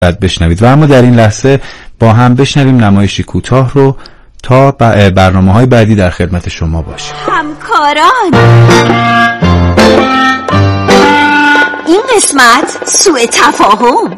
بشنوید و اما در این لحظه با هم بشنویم نمایشی کوتاه رو تا برنامه‌های بعدی در خدمت شما باشیم. همکاران، این قسمت سوء تفاهم.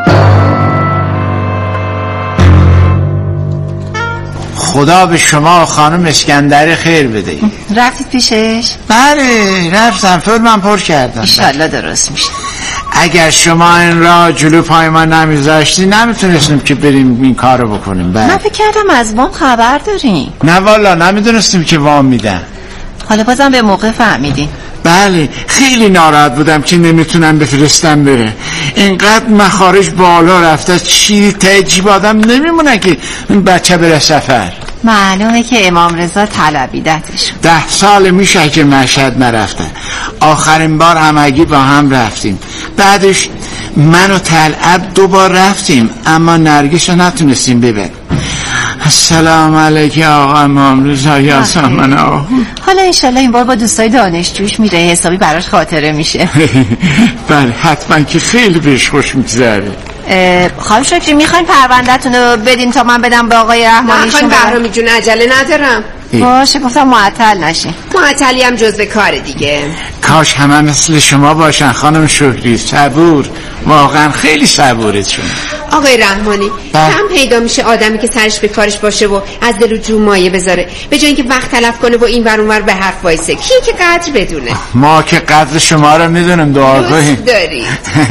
خدا به شما خانم اسکندری خیر بده. رفتید پیشش؟ بله رفتم، فرمم پر کردم. انشالله درست میشه. اگر شما این را جلو پای ما نمیذاشتی نمیتونستیم که بریم این کارو بکنیم. من فکر کردم از وام خبر داریم. نه والا نمیدونستیم که وام میدن. حالا بازم به موقع فهمیدین. بله خیلی ناراحت بودم که نمیتونم بفرستم بره. اینقدر مخارج بالا رفته چی ته جیب آدم نمیمونه که این بچه بره سفر. معلومه که امام رضا طلبیدتشون. 10 سال میشه که مشهد نرفته. آخرین بار همگی با هم رفتیم. بعدش من و طلعت 2 بار رفتیم اما نرگس رو نتونستیم ببریم. السلام علیکم آقا امام رضا یا سامن آقا. حالا انشالله این بار با دوستای دانشجوش میره، حسابی براش خاطره میشه. بله حتما که خیلی بهش خوش میگذره. خانم شکری میخواین پرونده‌تون رو بدین تا من بدم به آقای رحمانی؟ خانم بهرامی جون عجله ندارم. باشه گفتم معطل نشین. معطلی هم جزء کار دیگه. کاش همه مثل شما باشن خانم شکری، صبور، واقعا خیلی صبورید شما. آقای رحمانی کم پیدا میشه آدمی که سرش به کارش باشه و از دل و جو مایه بذاره به جای اینکه وقت تلف کنه و این ور اون ور به حرف وایسه. کی که قدر بدونه؟ ما که قدر شما رو میدونیم، دعا کنیم. دارید.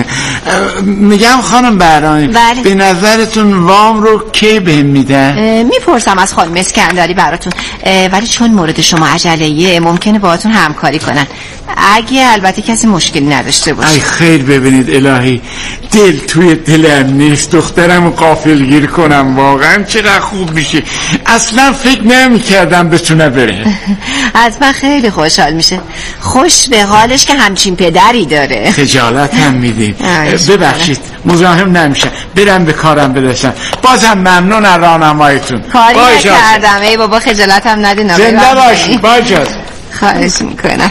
میگم خانم بهرامی به نظرتون وام رو کی بهم میدن؟ میپرسم از خانم اسکندری براتون، ولی چون مورد شما عجله‌ایه ممکنه باهاتون همکاری کنن اگه البته کسی مشکلی نداشته باشه. ای خیر ببینید الهی دل توی دلم نیست دخترم غافلگیر کنم، واقعا چقدر خوب میشه. اصلا فکر نمی‌کردم بتونه بره. حتما خیلی خوشحال میشه. خوش به حالش که همچین پدری داره. خجالت هم میدید. ببخشید مزاحم نمیشه، برم به کارم برسم. بازم ممنون از راهنماییتون. کاری نکردم. ای بابا خجالت هم ندین. زنده باشید. با اجازه. خواهش میکنم.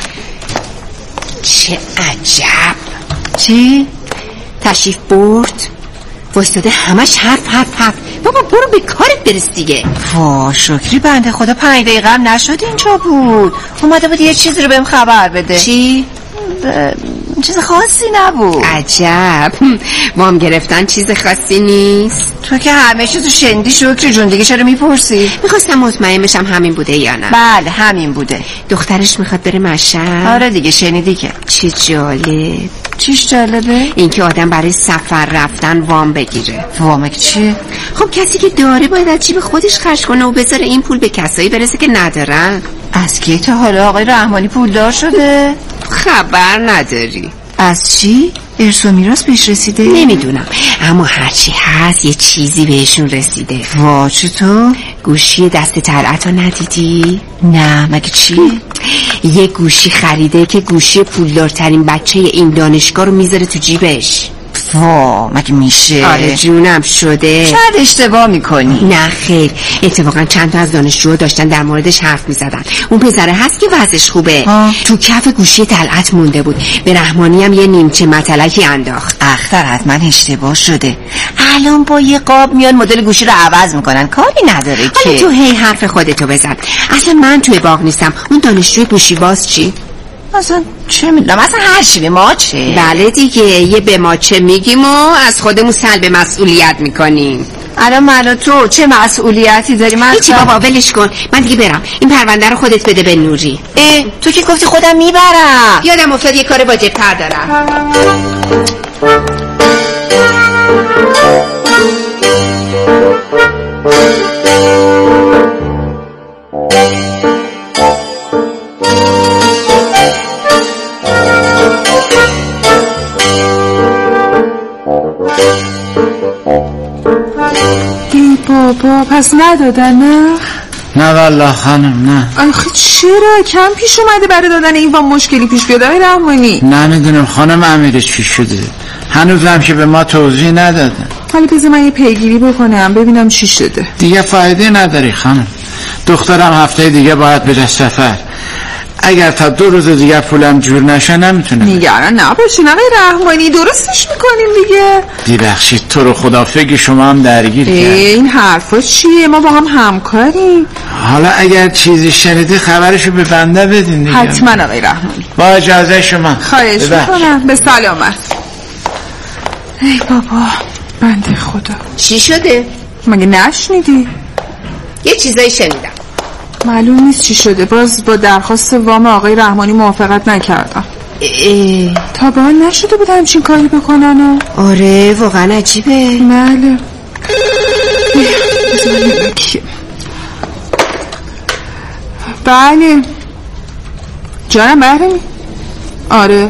چه عجب. چی؟ تشریف برد وستاده همش حرف. بابا برو به کارت برس دیگه. وا شکری بنده خدا 5 دقیقه هم نشد اینجا بود. اومده بود یه چیزی رو بهم خبر بده. چی؟ چیز خاصی نبود. عجب. وام گرفتن چیز خاصی نیست؟ تو که همه چیزو شنیدی شکری جون، دیگه چرا میپرسی؟ میخواستم مطمئن بشم همین بوده یا نه. بله همین بوده. دخترش میخواد بره مشهد؟ آره دیگه شنیدی که. چه جالب. چیش جالبه؟ اینکه آدم برای سفر رفتن وام بگیره. وام چیه؟ خب کسی که داره باید از جیب خودش خرج کنه و بذاره این پول به کسایی برسه که ندارن. از کی تا حالا آقای رحمانی پولدار شده؟ خبر نداری. از چی؟ ارث و میراث بهش رسیده؟ نمیدونم اما هرچی هست یه چیزی بهشون رسیده. وا چطور؟ گوشی دست طلعت رو ندیدی؟ نه مگه چی؟ یه گوشی خریده که گوشی پولدارترین بچه این دانشگاه رو میذاره تو جیبش. وا مگه میشه؟ آره جونم شده. شاید اشتباه میکنی. نه خیر اتفاقا چند تا از دانشجوها داشتن در موردش حرف میزدن. اون پسره هست که وضعش خوبه. تو کف گوشی طلعت مونده بود. به رحمانی هم یه نیمچه مطلقی انداخت. اختر حتما اشتباه شده. الان با یه قاب میان مدل گوشی رو عوض میکنن، کاری نداره که. حالا تو هی حرف خودتو بزن. اصلا من توی باغ نیستم. اون دانشجوی گوشی باز چی؟ اصلا چه میدونم، اصلا هر چی به ما چه؟ بله دیگه یه به ما چه میگیم و از خودمون سلب مسئولیت میکنیم. الان من و تو چه مسئولیتی داریم؟ هیچی بابا ولش کن، من دیگه برم. این پرونده رو خودت بده به نوری. تو که گفتی خودم میبرم. یادم افتاد یه کار واجب‌تر دارم. بابا پس ندادن نه؟ نه والله خانم نه. آخه چرا؟ کم پیش اومده برای دادن این وام مشکلی پیش بیاد آقای رحمانی؟ نمیدونم خانم امیرش چی شده، هنوزم که به ما توضیح ندادن. حالا بذار من یه پیگیری بکنم ببینم چی شده. دیگه فایده نداری خانم، دخترم هفته دیگه باید بره سفر. اگر تا 2 روز دیگه پولم جور نشه نمیتونم. نگران نباشین آقای رحمانی، درستش میکنیم دیگه. ببخشید تو رو خدا، فکر شما هم درگیر کرد. این حرفا چیه؟ ما با هم همکاریم. حالا اگر چیزی شنیدی خبرشو به بنده بدین دیگه. حتما آقای رحمانی. با اجازه شما. خواهش میکنم. به سلامت. ای بابا بنده خدا. چی شده؟ مگه نشنیدی؟ یه چیزایی شنیدم. معلوم نیست چی شده. باز با درخواست وام آقای رحمانی موافقت نکردم. تا به حال نشده بود همچین کاری بکنن. آره واقعا عجیبه. بله. بله جانم بهرمی. آره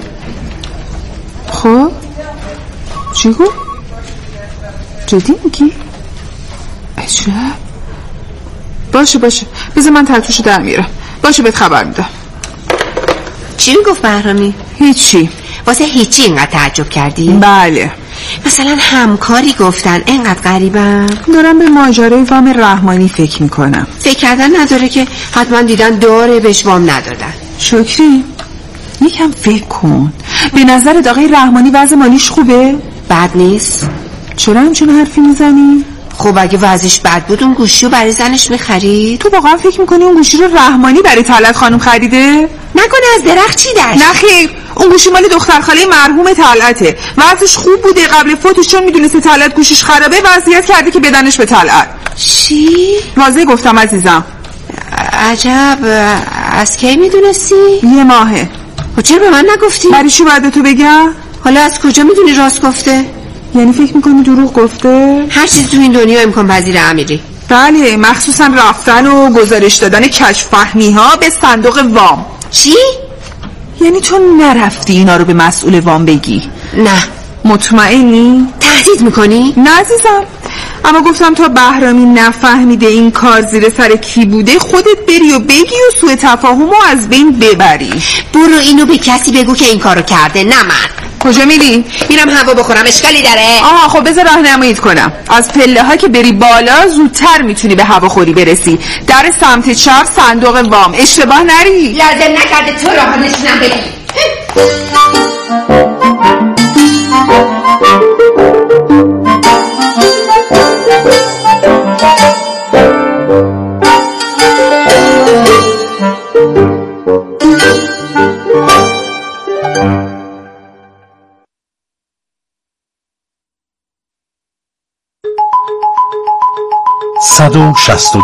خب چی گفت؟ جدی میگی؟ عجب. باشه بذار من تلتوشو در میارم. باشه بهت خبر میدم. چی میگفت بهرامی؟ هیچی. واسه هیچی اینقدر تعجب کردی؟ بله. مثلا همکاری گفتن اینقدر غریبم. دارم به ماجرای وام رحمانی فکر میکنم. فکر کردن نداره که حتما دیدن داره بهش وام ندادن. شکری یکم فکر کن. به نظر آقای رحمانی وضع مالیش خوبه؟ بد نیست. چرا همچون حرفی میزنی؟ خب اگه وضعش بد بود اون گوشی رو برای زنش میخرید؟ تو واقعا فکر میکنی اون گوشی رو رحمانی برای طلعت خانم خریده؟ نکنه از درخت چیدش؟ نه خیر، اون گوشی مال دختر خاله مرحوم طلعته. وضعش خوب بوده قبل فوتش، چون میدونسته طلعت گوشیش خرابه وصیت کرده که بدنش به طلعت. چی؟ واضح گفتم عزیزم. عجب. از کی میدونستی؟ 1 ماهه. و چرا به من نگفتی؟ برای چی باید تو بگم؟ حالا از کجا میدونی راست گفته؟ یعنی فکر میکنی دروغ گفته؟ هر چیز تو این دنیا امکان پذیر امیری. بله، مخصوصا رفتن و گزارش دادن کشف فهمی ها به صندوق وام. چی؟ یعنی تو نرفتی اینا رو به مسئول وام بگی؟ نه. مطمئنی؟ تهدید میکنی؟ نه عزیزم، اما گفتم تا بهرامی نفهمیده این کار زیر سر کی بوده خودت بری و بگی و سوء تفاهمو از بین ببری. برو اینو به کسی بگو که این کارو کرده، نه من. کجا میری؟ میرم هوا بخورم، اشکالی داره؟ خب بذار راهنماییت کنم. از پله ها که بری بالا زودتر میتونی به هواخوری برسی. در سمت چپ صندوق وام، اشتباه نری. لازم نکرده تو راه نشونم بدی. با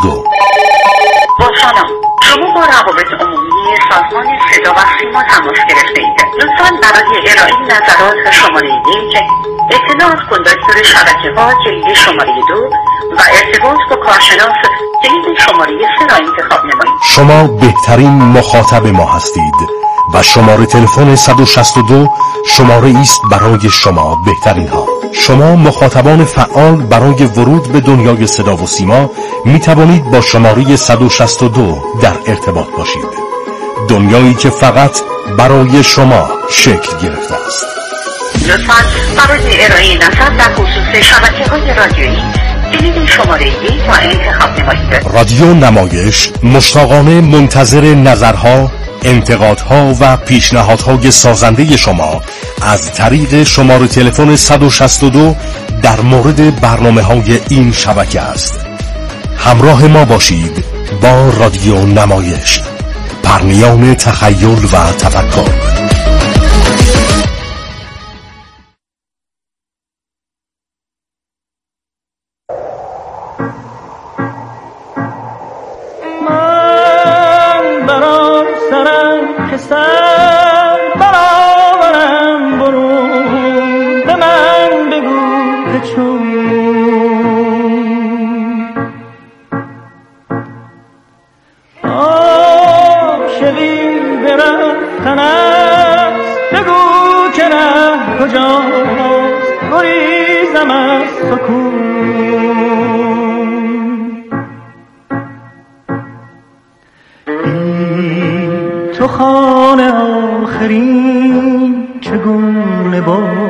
سلام، شما با روابط عمومی سازمان صدا و سیما تماس گرفته اید. لطفاً برای ارائه نظرات شماره 1 اطلاع از کندکتور شبکه‌ها کلید شماره 2 و ارتباط با کارشناس کلید شماره 3 را انتخاب نمایید. شما بهترین مخاطب ما هستید و شماره تلفن 162 شماره است برای شما بهترین ها. شما مخاطبان فعال برای ورود به دنیای صدا و سیما می توانید با شماره 162 در ارتباط باشید. دنیایی که فقط برای شما شکل گرفته است. لطفاً برای ارائه نظر در خصوص شبکه‌های رادیویی کلید شماره 1 را انتخاب نمایید. رادیو نمایش مشتاقانه منتظر نظرها، انتقادها و پیشنهادهای سازنده شما از طریق شماره تلفن 162 در مورد برنامه‌های این شبکه است. همراه ما باشید با رادیو نمایش، پرنیان تخیل و تفکر. تو خانه آخرین چگونه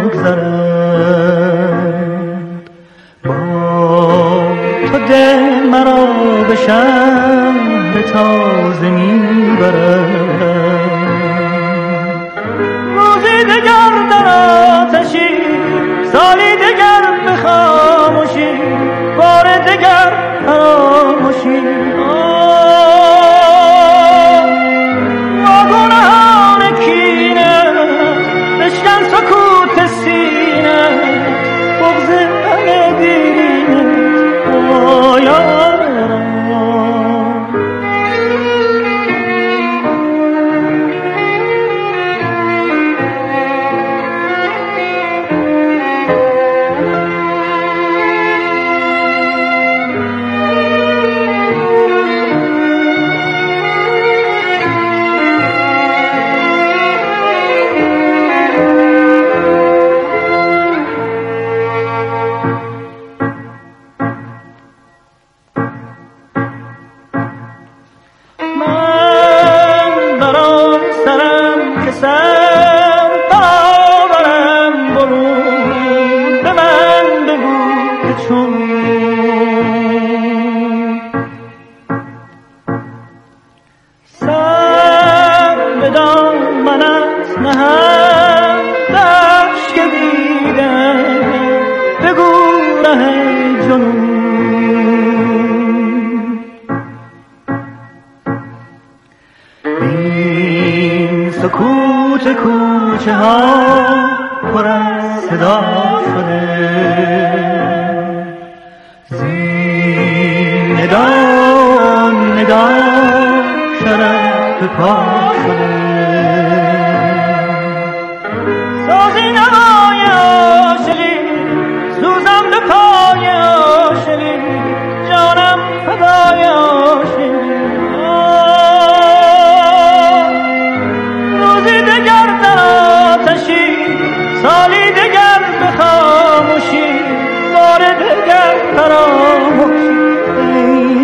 بگذرد، با تو دل مرا به شهر تازه میبرد. روزی دگر در آتشی، سالی دگر به خاموشی، بار دگر فراموشی. واگونهان کینه بشکن سکوت سینه، بغض همه دینه آیا سکوت کوچه ها پر از صدا شده، زین ندا شرف به پا شده. سازی نوای عاشقی سوزم به پای عاشقی، جانم فدای عاشقی. سالی دگر به خاموشی، بار دگر فراموشی ای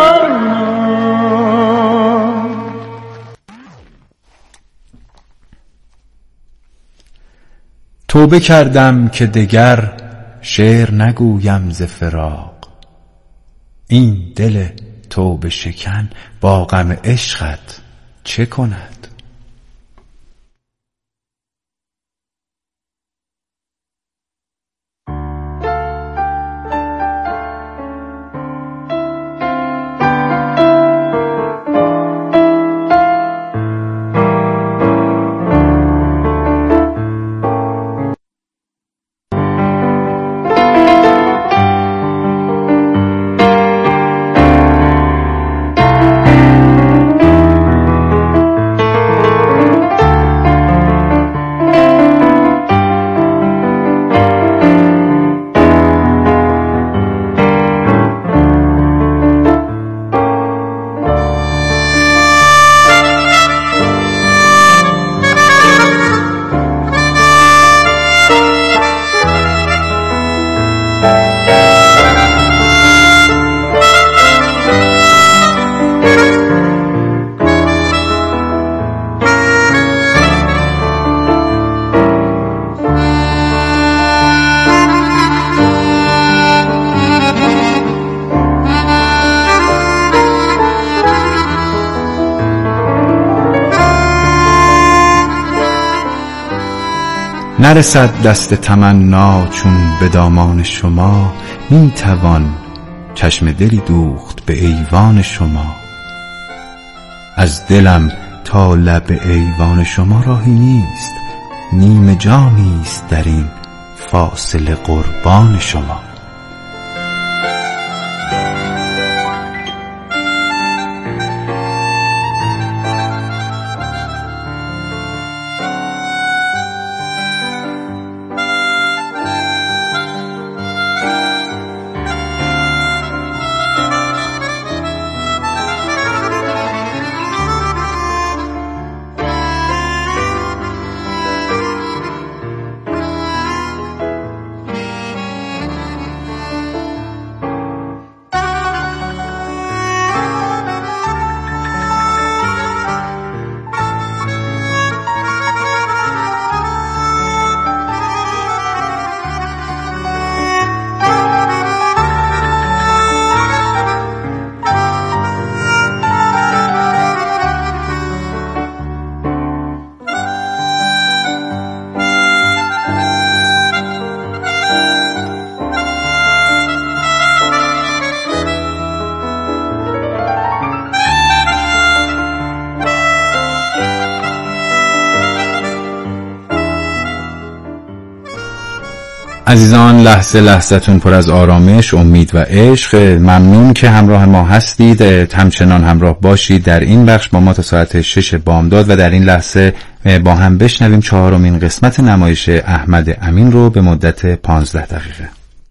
جانم. توبه کردم که دگر شعر نگویم ز فراق، این دل توبه شکن با غم عشقت چه کند؟ نرسد دست تمنا چون به دامان شما، می توان چشم دلی دوخت به ایوان شما. از دلم تا لب ایوان شما راهی نیست، نیمه جامیست در این فاصله قربان شما. عزیزان، لحظه لحظتون پر از آرامش، امید و عشق. ممنون که همراه ما هستید. همچنان همراه باشید در این بخش با ما تا ساعت 6 بامداد و در این لحظه با هم بشنویم 4مین قسمت نمایش احمد امین رو به مدت 15 دقیقه.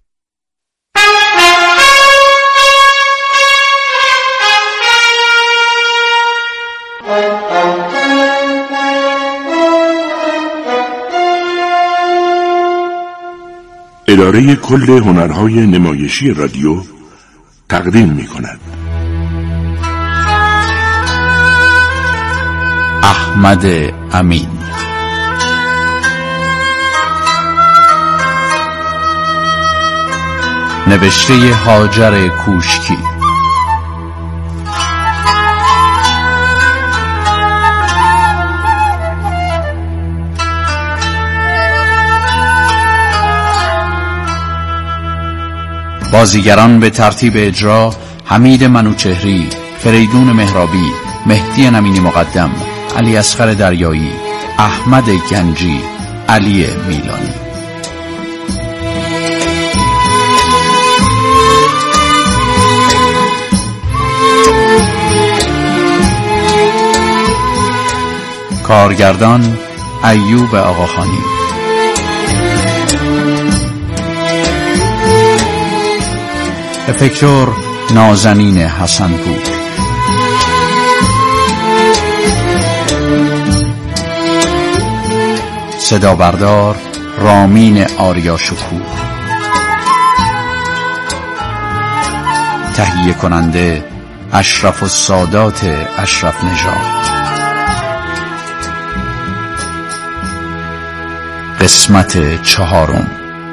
اداره کل هنرهای نمایشی رادیو تقدیم می‌کند. احمد امین. نوشته هاجر کوشکی. بازیگران به ترتیب اجرا: حمید منوچهری، فریدون مهرابی، مهدی نمینی مقدم، علی اصغر دریایی، احمد گنجی، علی میلانی. کارگردان: ایوب آقاخانی. افکتور: نازنین حسنپور. صدا بردار: رامین آریاشکور. تهیه کننده: اشرف السادات اشرف نژاد. قسمت 4.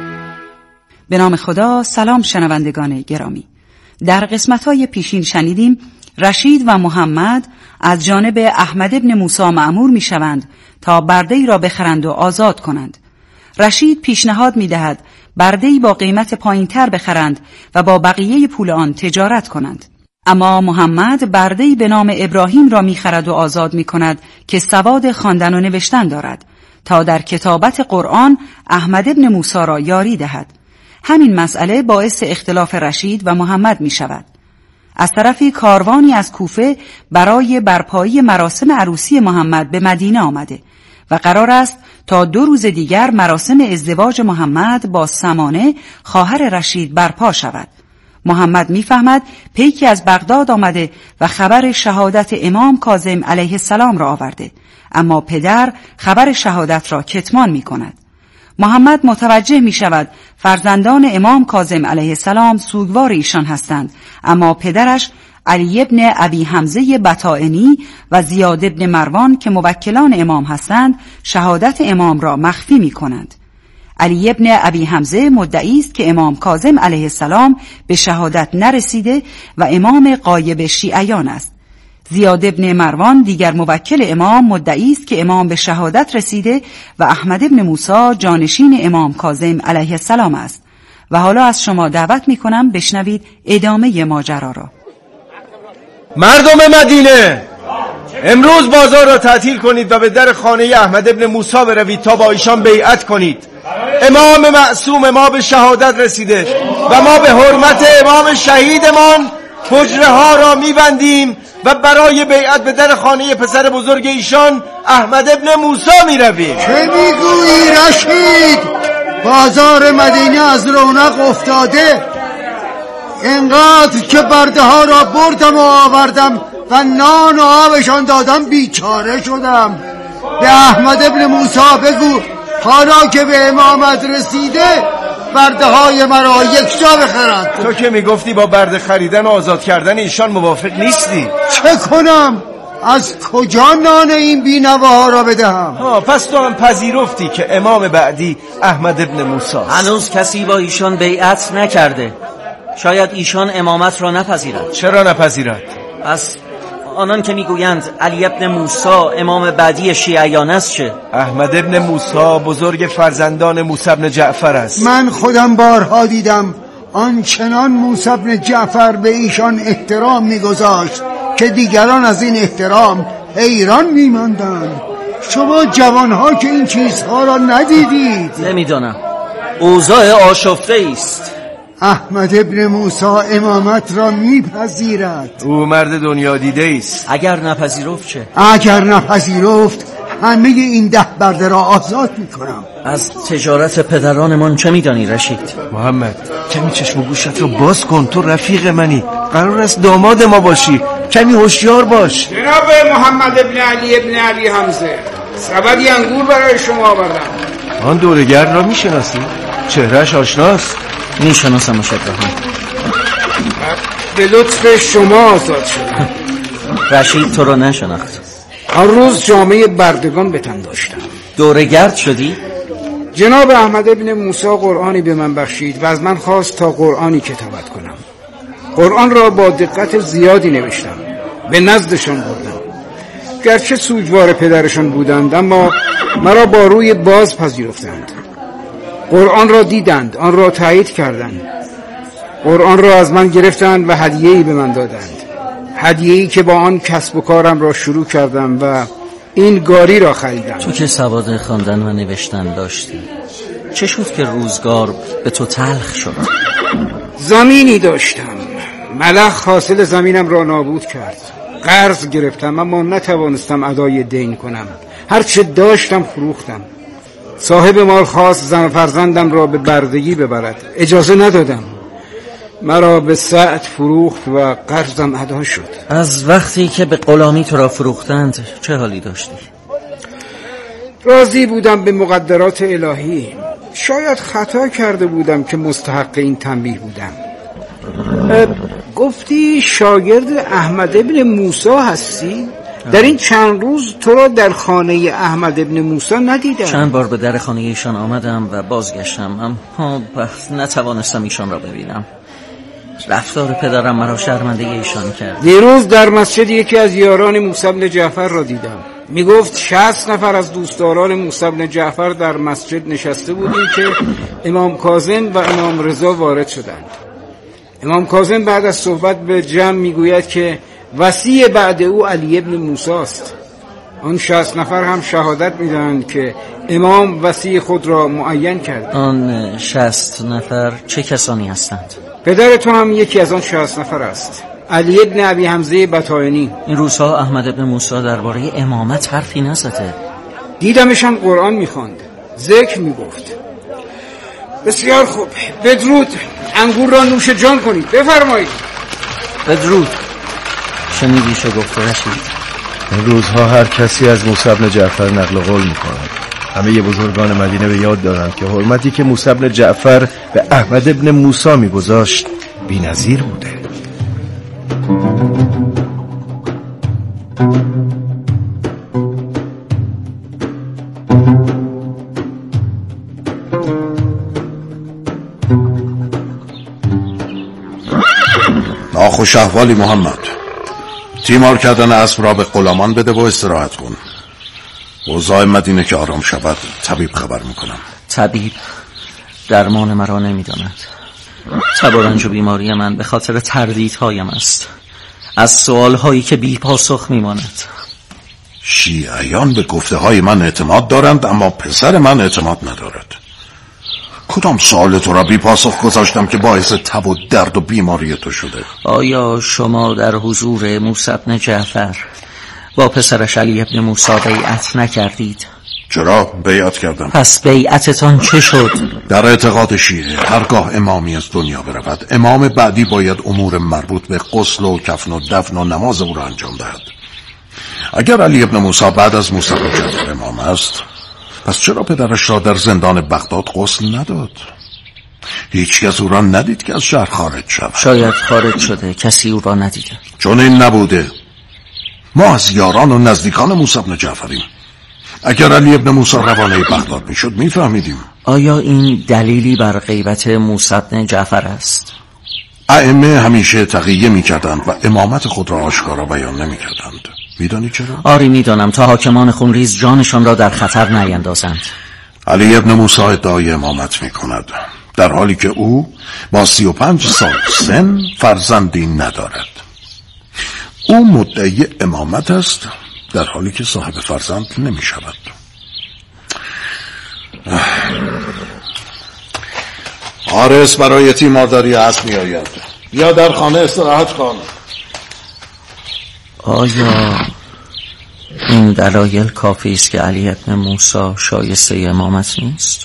به نام خدا. سلام شنوندگان گرامی. در قسمت‌های پیشین شنیدیم رشید و محمد از جانب احمد ابن موسی مأمور می‌شوند تا برده‌ای را بخرند و آزاد کنند. رشید پیشنهاد می‌دهد برده‌ای با قیمت پایین‌تر بخرند و با بقیه پول آن تجارت کنند. اما محمد برده‌ای به نام ابراهیم را می‌خرد و آزاد می‌کند که سواد خواندن و نوشتن دارد تا در کتابت قرآن احمد ابن موسی را یاری دهد. همین مسئله باعث اختلاف رشید و محمد می شود. از طرفی کاروانی از کوفه برای برپایی مراسم عروسی محمد به مدینه آمده و قرار است تا 2 روز دیگر مراسم ازدواج محمد با سمانه خواهر رشید برپا شود. محمد می‌فهمد پیکی از بغداد آمده و خبر شهادت امام کاظم علیه السلام را آورده، اما پدر خبر شهادت را کتمان می‌کند. محمد متوجه می شود فرزندان امام کاظم علیه السلام سوگوار ایشان هستند، اما پدرش علی ابن ابی حمزه بطائنی و زیاد ابن مروان که موکلان امام هستند شهادت امام را مخفی می کنند. علی ابن ابی حمزه مدعی است که امام کاظم علیه السلام به شهادت نرسیده و امام غایب شیعیان است. زیاد ابن مروان دیگر موکل امام مدعی است که امام به شهادت رسیده و احمد ابن موسی جانشین امام کاظم علیه السلام است. و حالا از شما دعوت می کنم بشنوید ادامه ماجرا را. مردم مدینه، امروز بازار را تعطیل کنید و به در خانه احمد ابن موسی بروید تا با ایشان بیعت کنید. امام معصوم ما به شهادت رسیده و ما به حرمت امام شهیدمان حجره ها را می‌بندیم و برای بیعت به در خانه پسر بزرگ ایشان احمد ابن موسی می‌رویم. چه میگویی رشید؟ بازار مدینه از رونق افتاده. اینقدر که برده ها را بردم و آوردم و نان و آبشان دادم بیچاره شدم. به احمد ابن موسی بگو حالا که به امامت رسیده برده های مرا یک جا بخرد. تو که میگفتی با برده خریدن و آزاد کردن ایشان موافق نیستی. چه کنم؟ از کجا نان این بینواها را بدهم؟ پس تو هم پذیرفتی که امام بعدی احمد ابن موسی است. هنوز کسی با ایشان بیعت نکرده. شاید ایشان امامت را نپذیرد. چرا نپذیرد؟ از آنان که میگویند علی ابن موسی امام بعدی شیعیان است چه؟ احمد ابن موسی بزرگ فرزندان موسی ابن جعفر است. من خودم بارها دیدم آنچنان موسی ابن جعفر به ایشان احترام میگذاشت که دیگران از این احترام حیران میماندند. شما جوانها که این چیزها را ندیدید. نمیدانم. اوضاع آشفته است. احمد ابن موسی امامت را میپذیرد. او مرد دنیا دیده است. اگر نپذیرفت چه؟ اگر نپذیرفت همه این 10 برده را آزاد میکنم. از تجارت پدرانمان چه میدانی رشید؟ محمد کمی چشم و گوشت رو باز کن، تو رفیق منی، قرار است داماد ما باشی، کمی هوشیار باش. جناب محمد ابن علی ابن علی حمزه، سبدی انگور برای شما آوردم. آن دورگرد را میشناسی؟ چهرهش آشناست. میشناسم مشدهم. به لطف شما آزاد شدم. رشید تو رو نشناخت. هر روز جامعه بردگان به تن داشتم. دورگرد شدی؟ جناب احمد ابن موسی قرآنی به من بخشید و از من خواست تا قرآنی کتابت کنم. قرآن را با دقت زیادی نوشتم، به نزدشان بردم. گرچه سوگوار پدرشان بودند اما مرا با روی باز پذیرفتند. قرآن را دیدند، آن را تایید کردند. قرآن را از من گرفتند و هدیه‌ای به من دادند. هدیه‌ای که با آن کسب و کارم را شروع کردم و این گاری را خریدم. تو که سواد خواندن و نوشتن داشتی، چه شد که روزگار به تو تلخ شد؟ زمینی داشتم، ملخ حاصل زمینم را نابود کرد. قرض گرفتم اما نتوانستم ادای دین کنم. هرچه داشتم فروختم. صاحب مال خواست زن فرزندم را به بردگی ببرد، اجازه ندادم. مرا به ساعت فروخت و قرضم ادا شد. از وقتی که به غلامی تو را فروختند چه حالی داشتی؟ راضی بودم به مقدرات الهی. شاید خطا کرده بودم که مستحق این تنبیه بودم. گفتی شاگرد احمد ابن موسی هستی؟ در این چند روز تو را در خانه احمد ابن موسی ندیدم. چند بار به در خانه ایشان آمدم و بازگشتم اما نتوانستم ایشان را ببینم. رفتار پدرم مرا شرمنده ایشان کرد. دیروز در مسجد یکی از یاران موسی بن جعفر را دیدم. می گفت 60 نفر از دوستداران موسی بن جعفر در مسجد نشسته بودیم که امام کاظم و امام رضا وارد شدند. امام کاظم بعد از صحبت به جمع می گوید که وصی بعد او علی ابن موسی است. آن 60 نفر هم شهادت می دهند که امام وصی خود را معین کرد. آن 60 نفر چه کسانی هستند؟ پدر تو هم یکی از آن 60 نفر است، علی ابن ابی حمزه بطاینی. این روزها احمد ابن موسی درباره امامت حرفی نزده. دیدمشم قرآن می‌خواند، ذکر می‌گفت. بسیار خوب، بدرود. انگور را نوش جان کنید، بفرمایید. بدرود. شنیدی چه گفت رشید؟ این روزها هر کسی از موسی بن جعفر نقل قول می‌کند. همه بزرگان مدینه به یاد دارند که حرمتی که موسی بن جعفر به احمد ابن موسی می‌گذاشت بی‌نظیر بوده. ناخوش احوالی محمد. تیمار کردن اسب را به غلامان بده و استراحت کن. اوضاع مدینه که آرام شود طبیب خبر میکنم. طبیب درمان مرا نمیداند. تب و رنج و بیماری من به خاطر تردیدهایم است، از سوالهایی که بی پاسخ میماند. شیعیان به گفته های من اعتماد دارند اما پسر من اعتماد ندارد. کدام سوال تو را بی پاسخ گذاشتم که باعث تب و درد و بیماری تو شده؟ آیا شما در حضور موسی بن جعفر با پسرش علی ابن موسی بیعت نکردید؟ چرا؟ بیعت کردم. پس بیعتتان چه شد؟ در اعتقاد شیعه هرگاه امامی از دنیا برود، امام بعدی باید امور مربوط به غسل و کفن و دفن و نماز او را انجام دهد. اگر علی ابن موسی بعد از موسی بن جعفر امام است، پس چرا پدرش را در زندان بغداد غسل نداد؟ هیچ کس او را ندید که از شهر خارج شود. شاید خارج شده، کسی او را ندیده. چون این نبوده. ما از یاران و نزدیکان موسی بن جعفریم. اگر علی ابن موسی روانه بغداد میشد میفهمیدیم. آیا این دلیلی بر غیبت موسی بن جعفر است؟ ائمه همیشه تقیه میکردند و امامت خود را آشکارا بیان نمیکردند. میدانی چرا؟ آری میدانم، تا حاکمان خونریز جانشان را در خطر نیندازند. علی ابن موسی ادعای امامت میکند در حالی که او با 35 سال سن فرزندی ندارد. او مدعی امامت است در حالی که صاحب فرزند نمی شود. حارس برای تیمارداری اسب می آید. یا در خانه استراحت کن. آیا این دلایل کافی است که علی ابن موسی شایسته امامت نیست؟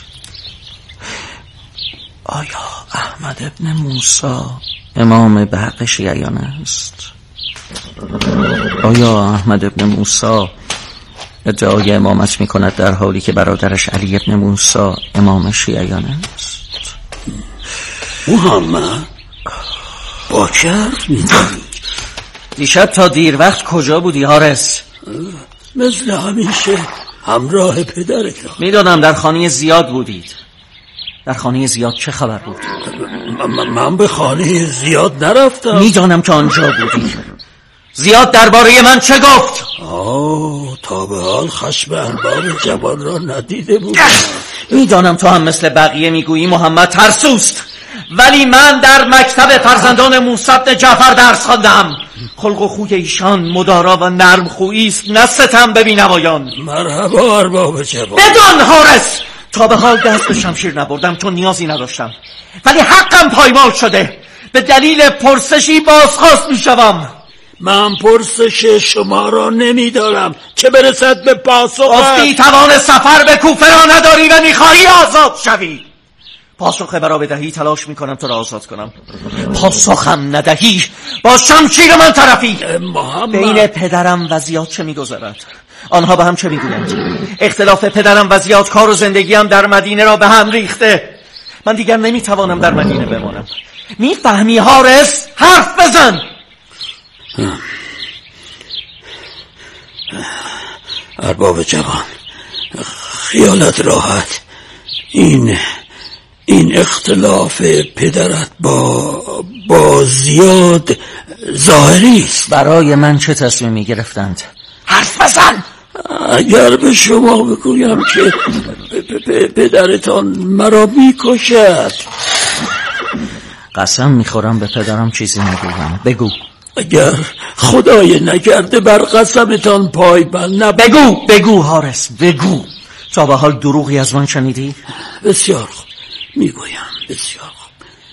آیا احمد ابن موسی امام به حق شیعیان است؟ آیا احمد ابن موسی ادعای امامت می کند در حالی که برادرش علی ابن موسی امام شیعیان است؟ محمد با چه حرف می زنی؟ دیشب تا دیر وقت کجا بودی حارس؟ مثل همیشه همراه پدرتان. میدونم در خانه زیاد بودید. در خانه زیاد چه خبر بود؟ من به خانه زیاد نرفتم. میدانم که آنجا بودی. زیاد درباره من چه گفت؟ تا به حال خشم ارباب جوان را ندیده بود. میدانم تو هم مثل بقیه میگویی محمد ترسوست، ولی من در مکتب فرزندان موسی بن جعفر درس خواندم. خلق و خوی ایشان مدارا و نرم خویی است، نه ستم به بینوایان. مرحبا ارباب جوان. بدان حارس، تا به حال دست به شمشیر نبردم چون نیازی نداشتم، ولی حقم پایمال شده. به دلیل پرسشی بازخواست میشوم. من پرسش شما را نمیدارم، چه برسد به پاسخ. گفتی توان سفر به کوفه را نداری و میخواهی آزاد شوی. پاسخ مرا بدهی تلاش میکنم تو را آزاد کنم. پاسخم ندهی با شمشیر من طرفی. بین پدرم و زیاد چه میگذرد؟ آنها به هم چه میگویند؟ اختلاف پدرم و زیاد کار و زندگیم در مدینه را به هم ریخته. من دیگر نمیتوانم در مدینه بمانم. میفهمی حارس؟ حرف بزن. ارباب جوان، خیالت راحت. این اختلاف پدرت با زیاد ظاهری است. برای من چه تصمیمی گرفتند؟ حرف بزن. اگر به شما بگویم که پدرتان مرا میکشد. قسم میخورم به پدرم چیزی نگویم. بگو. اگر خدای نکرده بر قسمتان پایبند نبود. بگو حارس، بگو. تا به حال دروغی از من شنیدی؟ بسیار خوب میگویم، بسیار خوب.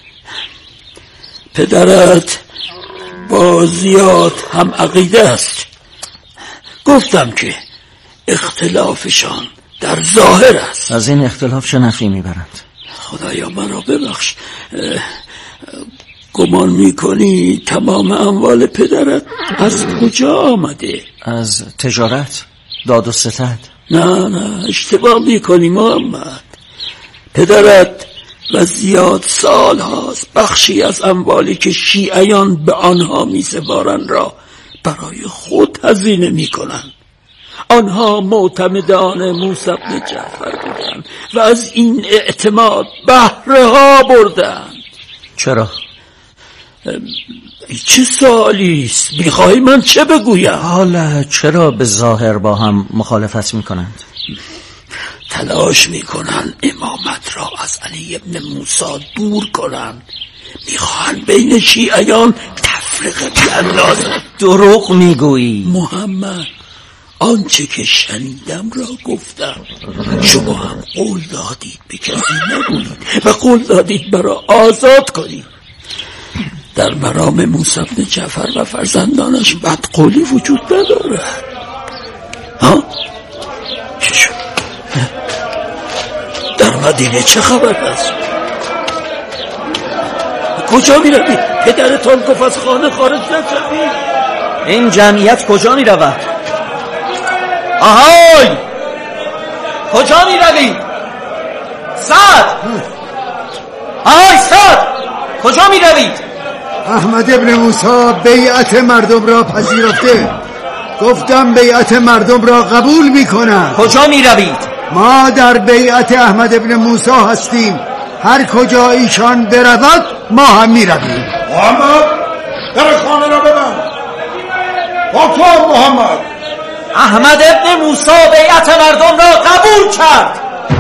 پدرت با زیاد هم عقیده است. گفتم که اختلافشان در ظاهر است. از این اختلاف چه نفعی میبرند؟ خدایا مرا ببخش. گمان میکنی تمام اموال پدرت از کجا آمده؟ از تجارت، داد و ستد. نه اشتباه میکنی محمد. پدرت و زیاد سال هاست بخشی از اموالی که شیعیان به آنها میسپارند را برای خود هزینه میکنند. آنها معتمدان موسی بن جعفر بودند و از این اعتماد بهره ها بردند. چرا؟ چه سوالی است؟ میخواهی من چه بگویم؟ حالا چرا به ظاهر با هم مخالفت میکنند؟ تلاش میکنند امامت را از علی ابن موسی دور کنند. میخواهند بین شیعیان تفرقه بیندازند. دروغ میگویی محمد. آنچه که شنیدم را گفتم. شما هم قول دادید به کسی نگویید و قول دادید مرا آزاد کنید. در مرام موسی بن جعفر و فرزندانش بدقولی وجود ندارد. چه شد؟ در مدینه چه خبر است؟ کجا می روی؟ پدرتان گفت از خانه خارج نشوی. این جمعیت کجا می رود؟ آهای! کجا می روی؟ سعد! آهای سعد! کجا می روید؟ احمد ابن موسی بیعت مردم را پذیرفته. گفتم بیعت مردم را قبول میکنم. کجا می روید؟ ما در بیعت احمد ابن موسی هستیم. هر کجا ایشان برود ما هم می رویم. محمد در خانه را ببند. با تو محمد. احمد ابن موسی بیعت مردم را قبول کرد.